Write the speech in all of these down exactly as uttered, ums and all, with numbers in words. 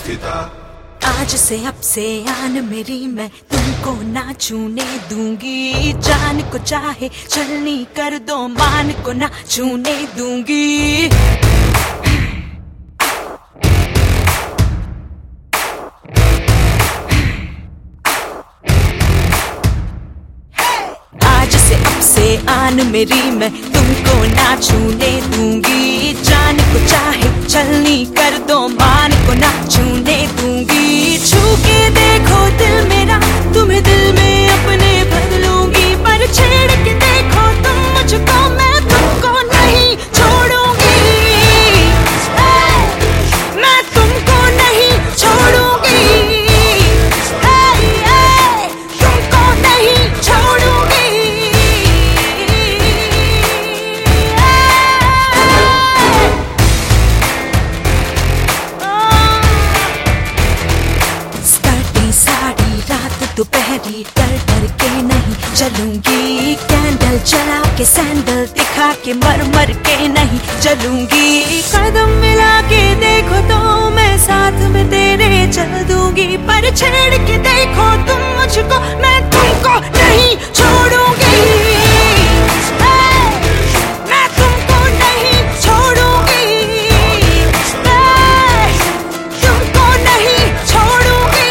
संस्थिता। आज से अब से आन मेरी मैं तुमको ना छूने दूंगी। जान को चाहे चलनी कर दो, मान को ना छूने दूंगी। आज से अब से आन मेरी मैं तुमको ना छूने दूंगी। जान को चाहे चलनी कर दो, मान को ना छूने दूंगी। छू के देखो दिल मेरा, तुम्हें दिल में अपने भर लूंगी। पर छेड़ के देखो तुम मुझको, मैं तुमको नहीं छोड़ूंगी। मैं तुमको नहीं छोड़ूंगी। तुमको नहीं छोड़ूंगी। साड़ी रात दोपहरी डर डर के नहीं चलूंगी। कैंडल जला के सैंडल दिखा के मर मर के नहीं चलूंगी। कदम मिला के देखो तो मैं साथ में तेरे चल दूंगी। पर छेड़ के देखो तुम मुझको, मैं तुमको नहीं छोड़ूंगी। मैं तुमको नहीं छोड़ूंगी। तुमको नहीं छोड़ूंगी।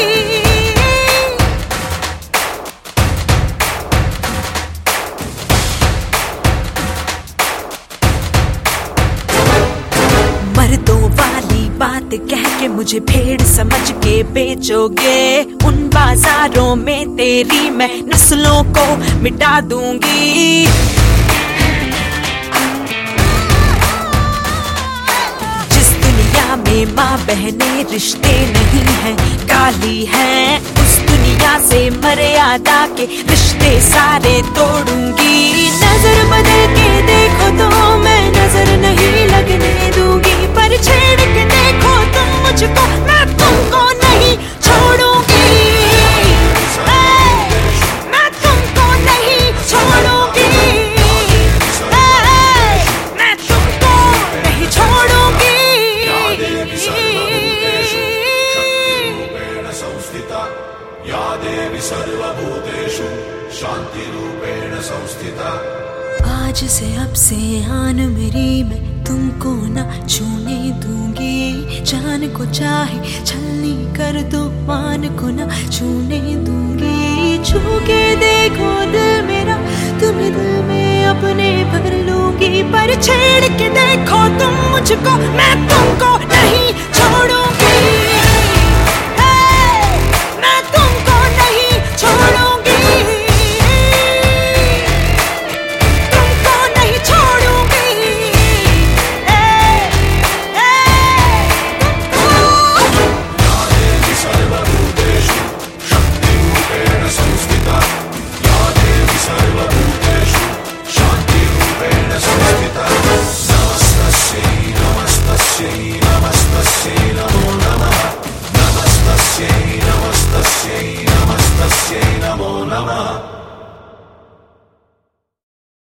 मर्दों वाली बात कह के मुझे भेड़ समझ के बेचोगे। उन बाजारों में तेरी मैं नस्लों को मिटा दूंगी। जिस दुनिया में माँ बहने रिश्ते नहीं हैं, गाली है, उस दुनिया से मर्यादा के रिश्ते सारे तोड़ूंगी। नजर बदल के देखो तो मैं नजर नहीं लगने दूंगी। पर छेड़ के देखो तुम मुझको, मैं तुमको नहीं छोड़ूंगी। मैं तुमको नहीं छोड़ूंगी। मैं तुमको नहीं छोड़ूंगी। या देवी सर्वभूतेषु शान्तिरूपेण संस्थिता। आज से अब से आन मेरी मैं तुमको ना छूने दूंगी। जान को चाहे छलनी कर दो, मान को ना छूने दूंगी। छू के देखो दिल मेरा, तुम्हें दिल में अपने भर लूंगी। पर छेड़ के देखो तुम मुझको, मैं तुमको नहीं